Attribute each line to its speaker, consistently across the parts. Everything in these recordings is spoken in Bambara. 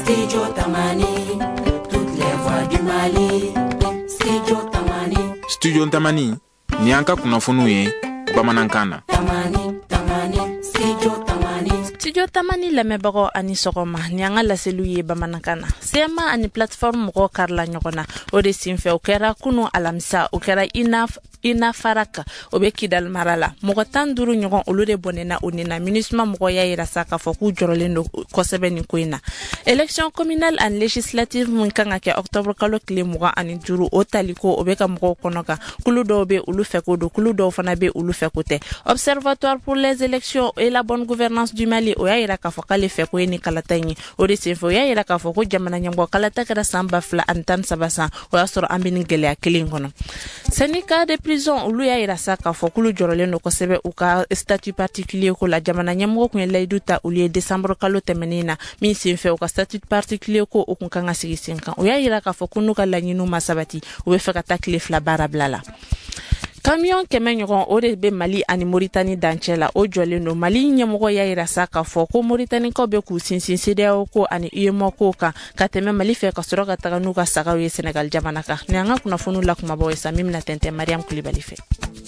Speaker 1: Studio Tamani, toutes les voix du Mali. Studio Tamani.
Speaker 2: Studio Tamani, ni anka kunafunu ye, Bamanankana.
Speaker 1: Tamani, Studio Tamani.
Speaker 3: Studio Tamani lamɛbagaw ani sɔgɔma ni an ka laseliw ye Bamanankana. CMA ani plateforme mɔgɔw karila ɲɔgɔn na. O de senfɛ o kɛra kunu alamisa, o kɛra ina faraka o be Kidal mara la. Mɔgɔ 15 ɲɔgɔn olu de bɔnɛna o nina MINUSMA mɔgɔ y'a yira sa k'a fɔ k'u jɔrɔlen do kosɛbɛ nin ko in na. Élection communale and législative mun kan ka kɛ octobre kalo tile 25 o taliko o be ka mɔgɔw kɔnɔ kan. Kulu dɔw be olu fɛ ko do, kulu dɔw fana be olu fɛ ko tɛ. Observatoire pour les élections et la bonne gouvernance du Mali o y'a yira k'a fɔ k'ale fɛ ko ye ni kalata ye. O de senfɛ o y'a yira k'a fɔ ko jamana ɲɛmɔgɔ kalata kɛra san 2013 san o y'a sɔrɔ an be ni gɛlɛya kelen kɔnɔ. Syndicat de prison olu y'a yira sa k'a fɔ k'olu jɔrɔlen do kosɛbɛ u ka statut particulier ko la. Jamana ɲɛmɔgɔ kun ye layidu ta olu ye décembre kalo tɛmɛnen na min senfɛ u ka statut particulier ko o kun kan ka sigi sen kan. O y'a yira k'a fɔ ko n'u ka laɲiniw ma sabati u be fɛ ka taa tile 2 baara bila la. Camion kɛmɛ ɲɔgɔn o de be Mali ani Mauritanie dancɛ la o jɔlen do. Mali ɲɛmɔgɔ y'a yira sa k'a fɔ ko Mauritanikaw be k'u sinsin CEDEAO ko ani UEMOA ko kan ka tɛmɛ Mali fɛ ka sɔrɔ ka taga n'u ka sagaw ye Senegal jamana kan. Ni an ka kunnafoniw la kumabaw ye sa min bɛna tɛntɛn Mariam Kulibali fɛ.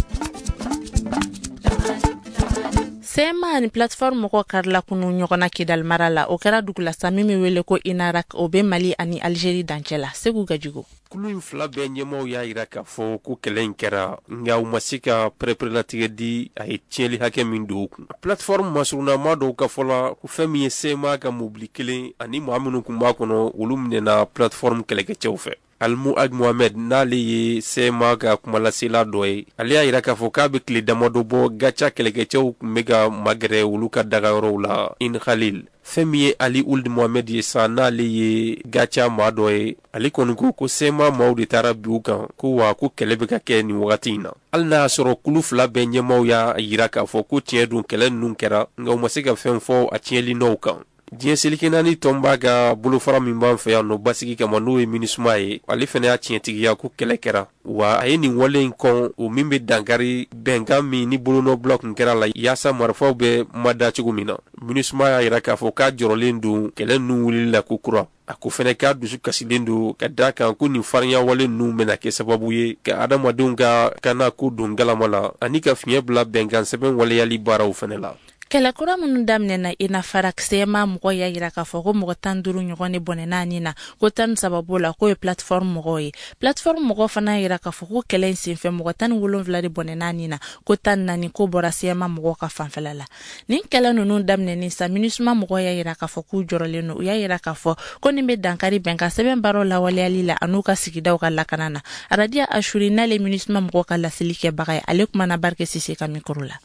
Speaker 3: CMA ani plateforme mɔgɔ karila kunu ɲɔgɔnna Kidal mara la o kɛra dugula sa min bɛ wele ko Inarak o be Mali ani Algérie dancɛ la. Segu Gajugo.
Speaker 4: Kulu in fila bɛɛ ɲɛmaaw y'a yira k'a fɔ ko kɛlɛ in kɛra nka u ma se ka pɛrɛpɛrɛlatigɛ di a ye tiɲɛli hakɛ min don u kun. Plateforme masurunama dɔw ka fɔ la ko fɛn min ye CMA ka mobili kelen ani maa minnu kun b'a kɔnɔ olu minɛna plateforme kɛlɛkɛcɛw fɛ. Almuad Mohamed n'ale ye CMA ka kumalasela dɔ ye ale y'a yira k'a fɔ k'a be tile damadɔ bɔ gacha kɛlɛkɛcɛw kun bɛ ka magɛrɛ olu ka dagayɔrɔw la In Khalil. Fɛn min ye Ali Ould Mohamed ye sa n'ale ye gacha maa dɔ ye ale kɔni ko CMA maaw de taara bi u kan ko wa ko kɛlɛ bɛ ka kɛ nin wagati in na. Hali n'a y'a sɔrɔ kulu fila bɛɛ ɲɛmaaw y'a yira k'a fɔ ko tiɲɛ don kɛlɛ ninnu kɛra nka u ma se ka fɛn fɔ a tiɲɛli nɔw kan. Diɲɛ seliki naani tɔn b'a ka bolofara min b'an fɛ yan nɔ basigi kama n'o ye MINUSMA ye ale fana y'a tiɲɛtigiya ko kɛlɛ kɛra wa a ye nin wale in kɔn o min bɛ dankari bɛnkan min ni bolonɔbila kun kɛra la yaasa marifaw bɛ mada cogo min na. MINUSMA y'a yira k'a fɔ k'a jɔrɔlen don kɛlɛ ninnu wulili la ko kura a ko fɛnɛ k'a dusu kasilen don ka da kan ko nin farinya wale ninnu bɛna kɛ sababu ye ka adamadenw ka kana ko don galama la ani ka fiɲɛ bila bɛnkan sɛbɛn waleyali baaraw fɛnɛ la.
Speaker 3: Kɛlɛkura minnu daminɛna Ina Farak CMA mɔgɔ y'a yira k'a fɔ ko mɔgɔ 15 ɲɔgɔn de bɔnɛna ani na ko tan sababu la ko ye plateforme mɔgɔw ye. Plateforme mɔgɔ fana y'a yira k'a fɔ ko kɛlɛ in senfɛ mɔgɔ 17 de bɔnɛna ani na ko 14 ko bɔra CMA mɔgɔw ka fanfɛla la. Nin kɛlɛ ninnu daminɛni sa MINUSMA mɔgɔ y'a yira k'a fɔ k'u jɔrɔlen do. U y'a yira k'a fɔ ko nin bɛ dankari bɛnkan sɛbɛn baaraw lawaleyali la an'u ka sigidaw ka lakana na. Aradia Ashuri n'ale MINUSMA mɔgɔ ka laseli kɛbaga ye ale kumana Barke Sise ka mikro la.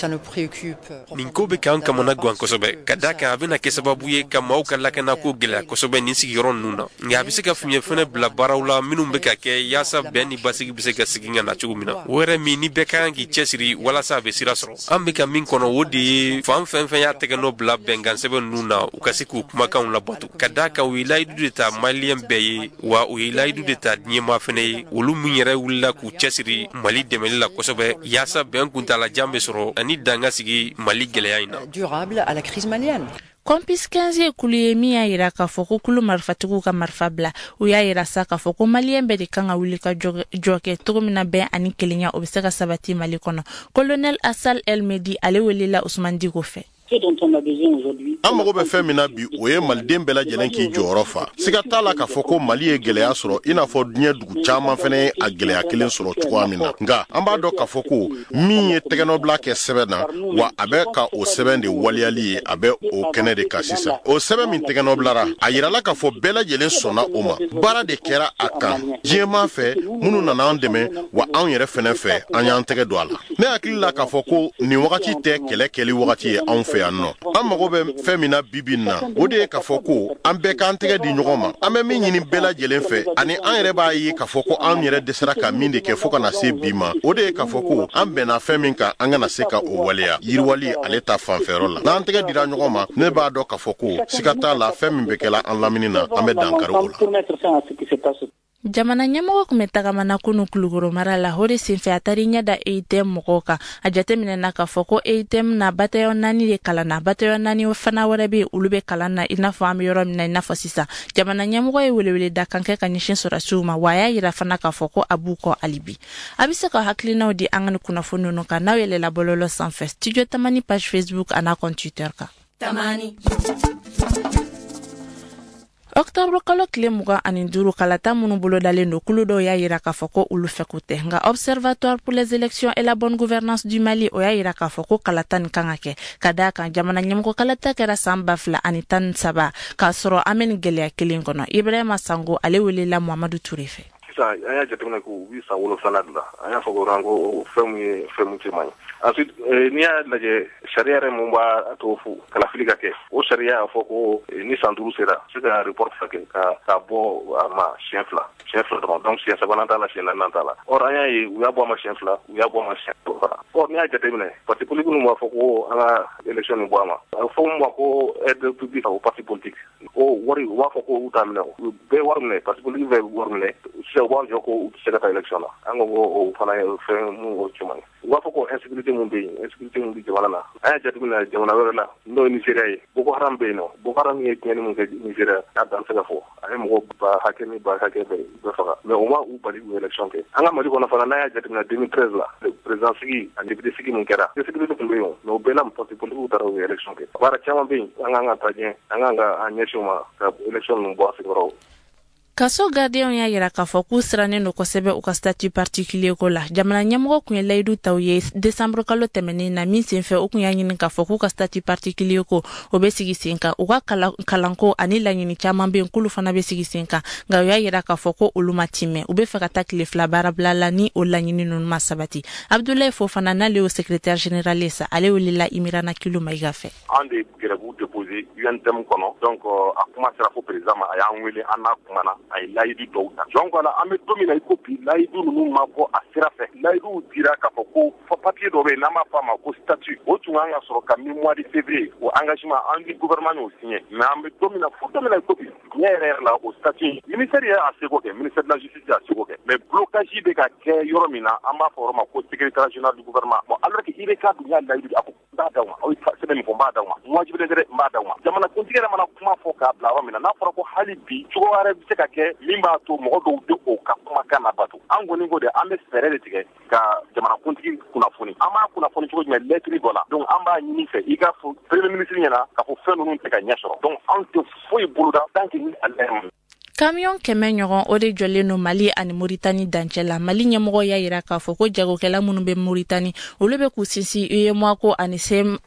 Speaker 4: Nin ko bɛ k'an kamana guwan kosɛbɛ ka da kan a bɛna kɛ sababu ye ka maaw ka lakana ko gɛlɛya kosɛbɛ nin sigiyɔrɔ ninnu na nka a bɛ se ka fiɲɛ fɛnɛ bila baaraw la minnu bɛ ka kɛ yaasa bɛn ni basigi bɛ se ka sigi ka na cogo min na o yɛrɛ min ni bɛɛ ka kan k'i cɛsiri walasa a bɛ sira sɔrɔ an bɛ ka min kɔnɔ o de ye fan fɛn fɛn y'a tɛgɛ nɔ bila bɛnkan sɛbɛn ninnu na u ka se k'u kumakanw labato ka da kan u ye layidu de ta maliyɛn bɛɛ ye wa u ye layidu de ta diɲɛma fɛnɛ ye olu min yɛrɛ wulila k'u cɛsiri Mali dɛmɛli la kosɛbɛ yaasa bɛn kuntalajan bɛ sɔrɔ ani danga sigi Mali gɛlɛya in na.
Speaker 5: Durable à la crise malienne.
Speaker 3: Compis 15 ye kulu ye min y'a yira k'a fɔ ko kulu marifatigiw ka marifa bila u y'a yira sa k'a fɔ ko maliyɛn bɛɛ de kan ka wuli ka jɔ kɛ cogo min na bɛn ani kelenya o bɛ se ka sabati Mali kɔnɔ. Colonel Assal El Medi ale welela Ousmane Diko fɛ.
Speaker 6: An mago bɛ fɛn min na bi o ye maliden bɛɛ lajɛlen k'i jɔyɔrɔ fa. Siga t'a la k'a fɔ ko Mali ye gɛlɛya sɔrɔ i n'a fɔ diɲɛ dugu caman fɛnɛ ye a gɛlɛya kelen sɔrɔ cogoya min na. Nka an b'a dɔn k'a fɔ ko min ye tɛgɛnɔbila kɛ sɛbɛn na wa a bɛ ka o sɛbɛn de waliyali ye a bɛ o kɛnɛ de kan sisan. O sɛbɛn min tɛgɛnɔbilara a yirala k'a fɔ bɛɛ lajɛlen sɔnna o ma. Baara de kɛra a kan diɲɛma fɛ minnu nana an dɛmɛ wa anw yɛrɛ fɛnɛ fɛ an y'an tɛgɛ don a la. Ne hakili la k'a fɔ ko nin wagati tɛ kɛlɛ kɛli wagati ye anw fɛ yan nɔ. An mago bɛ fɛn min na bibi na o de ye k'a fɔ ko an bɛɛ k'an tɛgɛ di ɲɔgɔn ma an bɛ min ɲini bɛɛ lajɛlen fɛ ani an yɛrɛ b'a ye k'a fɔ ko an yɛrɛ dɛsɛra ka min de kɛ fo ka na se bi ma o de ye k'a fɔ ko an bɛnna fɛn min kan an kana se ka o waleya yiriwali ale ta fanfɛyɔrɔ la n'an tɛgɛ dira ɲɔgɔn ma ne b'a dɔn k'a fɔ ko siga t'a la fɛn min bɛ kɛla an lamini na an bɛ dankari o la.
Speaker 3: Jamana ɲɛmɔgɔ kun bɛ tagamana kunu Kulukoro mara la o de senfɛ a taara ɲɛda EITM mɔgɔw kan a jateminɛna k'a fɔ ko EITM na bataillon 4 de kalanna bataillon 4 fana wɛrɛ bɛ olu bɛ kalan na i n'a fɔ an bɛ yɔrɔ min na i n'a fɔ sisan jamana ɲɛmɔgɔ ye welewele da kan kɛ ka ɲɛsin sɔrɔsiw ma wa a y'a yira fana k'a fɔ ko a b'u kɔ hali bi a bɛ se ka hakilinaw di an ka ni kunnafoni ninnu kan n'aw yɛlɛla bɔlɔlɔ sanfɛ studio Tamani page Facebook a n'a compte Twitter kan.
Speaker 1: Tamani.
Speaker 3: Octobre kalo tile 25 kalata minnu bolodalen do kulu dɔw y'a yira k'a fɔ ko olu fɛko tɛ nka Observatoire pour les élections et la bonne gouvernance du Mali o y'a yira k'a fɔ ko kalata nin kan ka kɛ ka d'a kan jamana ɲɛmɔgɔ kalata kɛra san 2013 k'a sɔrɔ an bɛ nin gɛlɛya kelen kɔnɔ Ibrahima Sango ale welela Muhamadu Ture fɛ.
Speaker 5: Sisan an y'a jateminɛ k'u bi san 7 dilan an y'a fɔ ko fɛn min ye fɛn min cɛman ye ensuite n'i y'a lajɛ sariya yɛrɛ mun b'a to kalafili ka kɛ o sariya y'a fɔ ko ni san 5 sera se ka report kɛ ka bɔ a ma siɲɛ fila dɔrɔn donc siɲɛ 3nan t'a la siɲɛ 4nan t'a la or an y'a ye u y'a bɔ a ma siɲɛ 2 u y'a bɔ a ma siɲɛ 3 or n'i y'a jateminɛ parti politique ninnu b'a fɔ ko an ka élection nin bɔ a ma a fɔ mun ma ko aide publique au parti politique o wari u b'a fɔ ko u t'a minɛ u bɛɛ wari minɛ parti politique bɛ wari minɛ u b'a jɔ ko u tɛ se ka taa élection na an ko o fana ye fɛn mun o cɛman ye u b'a fɔ ko insécurité mun bɛ yen insécurité mun bɛ jamana na an y'a jateminɛ jamana wɛrɛ la n'o ye Nigeria ye Boko Haram bɛ yen nɔ Boko Haram ye tiɲɛni mun kɛ Nigeria a dan se ka fɔ a ye mɔgɔ ba hakɛ bɛɛ faga mais o ma u bali u élection kɛ an ka Mali kɔnɔ fana n'an y'a jateminɛ 2013 la président sigi ani député sigi mun kɛra insécurité tun bɛ yen mais o bɛɛ la parti politique taara u élection kɛ baara caman bɛ yen an kan ka taa ɲɛ an kan ka an ɲɛsin u ma ka élection ninnu bɔ a sigiyɔrɔ.
Speaker 3: Kaso gardien y'a yira k'a fɔ k'u sirannen do kosɛbɛ u ka statut particulier ko la jamana ɲɛmɔgɔ kun ye layidu taw ye décembre kalo tɛmɛnen na min senfɛ u kun y'a ɲini k'a fɔ k'u ka statut particulier ko o bɛ sigi sen kan u ka kalanko ani laɲini caman bɛ yen k'olu fana bɛ sigi sen kan nka u y'a yira k'a fɔ ko olu ma timɛ u bɛ fɛ ka taa tile 2 baarabila la ni o laɲini ninnu ma sabati Abdoulaye Fofana n'ale o secrétaire général ye sa ale welela Imirana Kilo Mayiga fɛ.
Speaker 5: An de grève déposé UNTM kɔnɔ donc a kuma sera fo président ma a y'an wele an n'a kumana a ye layidu dɔw ta donc voilà an bɛ don min na i ko bi layidu ninnu ma bɔ a sira fɛ layiduw dira k'a fɔ ko papier dɔ bɛ yen n'an b'a fɔ a ma ko statut o tun kan ka sɔrɔ kabini mois de février o engagement an ni gouvernement y'o signé mais an bɛ don min na fo don min na i ko bi diɲɛ yɛrɛ la o statut ministère y'a seko kɛ ministère de la justice y'a seko kɛ mais blocage bɛ ka kɛ yɔrɔ min na an b'a fɔ yɔrɔ ma ko secrétaire général du gouvernement bon alors que IBK dun y'a layidu a ko n b'a d'aw ma aw ye sɛbɛn min fɔ n b'a d'aw ma wajibi tɛ n b'a d'aw ma jamana kuntigi yɛrɛ mana kuma fɔ k'a bila yɔrɔ min na n'a fɔra ko hali bi cogo wɛrɛ bɛ se ka kɛ min b'a to mɔgɔ dɔw bɛ o ka kumakan na bato an kɔni ko de an bɛ fɛɛrɛ de tigɛ ka jamana kuntigi kunnafoni an b'a kunnafoni cogo jumɛn lettre dɔ la donc an b'a ɲini fɛ i ka fɔ premier ministre ɲɛna k'a fɔ fɛn ninnu tɛ ka ɲɛ sɔrɔ donc an tɛ foyi boloda tant que ni ale ma.
Speaker 3: Camion kɛmɛ ɲɔgɔn o de jɔlen no Mali ani Mauritanie dancɛ la Mali ɲɛmɔgɔ y'a yira k'a fɔ ko jagokɛla minnu bɛ Mauritanie olu bɛ k'u sinsin UEMOA ko ani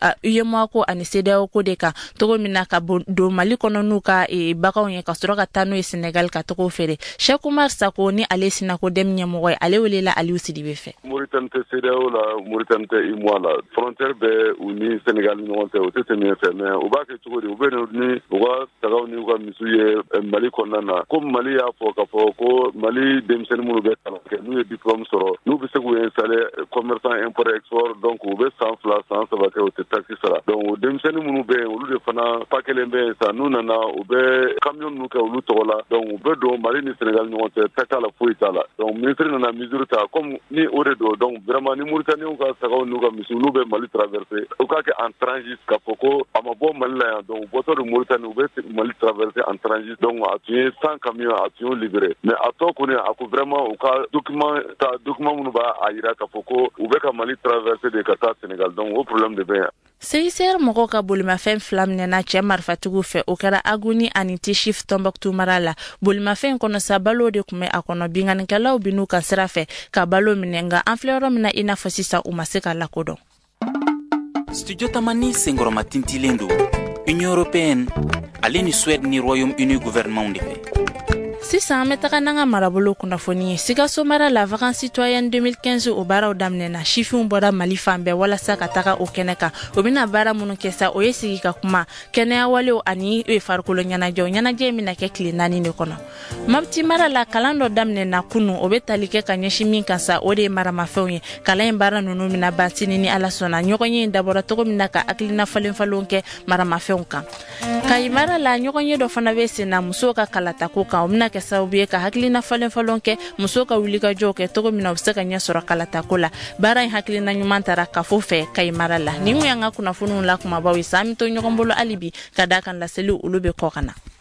Speaker 3: CEDEAO ko de kan togo min na ka don Mali kɔnɔ n'u ka baganw ye ka sɔrɔ ka taa n'u ye Sénégal ka togo feere Cheikh Oumar Sako ni ale sinako dem ɲɛmɔgɔ ye ale welela Aliou Sidibe fɛ.
Speaker 7: Mauritanie tɛ CEDEAO la Mauritanie tɛ UEMOA la frontière bɛ u ni Sénégal ni ɲɔgɔn cɛ o tɛ tɛmɛ fɛ mais u b'a kɛ cogo di u bɛ ni u ka sagaw ni u ka misiw ye Mali kɔnɔna na comme Mali y'a fɔ k'a fɔ ko Mali denmisɛnnin minnu bɛ kalan kɛ n'u ye diplôme sɔrɔ n'u bɛ se k'u installer commerçant import export donc u bɛ san 2 san 3 kɛ u tɛ taxe sara donc o denmisɛnnin minnu bɛ yen olu de fana pa kelen bɛ yen sa n'u nana u bɛ camion ninnu kɛ olu tɔgɔ la donc u bɛ don Mali ni Sénégal ɲɔgɔn cɛ taxe t'a la foyi t'a la donc ministre nana mesure ta comme ni o de don donc vraiment ni Mauritaniens ka sagaw n'u ka misiw n'u bɛ Mali traverser u k'a kɛ en transit k'a fɔ ko a ma bɔ Mali la yan donc u bɔtɔ de Mauritanie u bɛ Mali traverser en transit donc a tun ye 100 camions a tun y'o libéré mais a tɔ kɔni a ko vraiment u ka document minnu b'a a yira k'a fɔ ko u bɛ ka Mali traverser de ka taa Sénégal donc o problème de bɛ yan.
Speaker 3: CICR mɔgɔw ka bolimafɛn 2 minɛna cɛ marifatigiw fɛ o kɛra Agoni ani Tichif Tombouctou mara la bolimafɛn kɔnɔ sa balo de tun bɛ a kɔnɔ binganikɛlaw bin'u ka sira fɛ ka balo minɛ nka an filɛ yɔrɔ min na i n'a fɔ sisan u ma se ka lakodɔn.
Speaker 8: Studio Tamani senkɔrɔma tintilen don Union européenne ale ni Suède ni Royaume-Uni gouvernement de fɛ.
Speaker 3: Sisan an bɛ taga n'an ka marabolo kunnafoni ye Sikaso mara la vacances citoyennes 2015 o baaraw daminɛna sifinw bɔra Mali fan bɛɛ walasa ka taga o kɛnɛ kan o bɛna baara minnu kɛ sa o ye sigi ka kuma kɛnɛya walew ani farikolo ɲɛnajɛw ɲɛnajɛ min na kɛ tile 4 de kɔnɔ Mopti mara la kalan dɔ daminɛna kunu o bɛ tali kɛ ka ɲɛsin min kan sa o de ye maramafɛnw ye kalan in baara ninnu bɛna ban sini ni Ala sɔnna ɲɔgɔn ye dabɔra cogo min na ka hakilina falenfalenw kɛ maramafɛnw kan Kayi mara la ɲɔgɔn ye dɔ fana bɛ sen na musow ka kalatako kan o bɛna kɛ sababu ye ka hakilina falen kɛ muso ka wuli ka jɔ kɛ togo min na u bɛ se ka ɲɛ sɔrɔ kalatako la. Baara in hakilina ɲuman tara kafo fɛ Kayi mara la. Nin kun y'an ka kunnafoniw la kumabaw ye. Sa an bɛ to ɲɔgɔn bolo hali bi ka da kan laseli olu bɛ kɔ kana.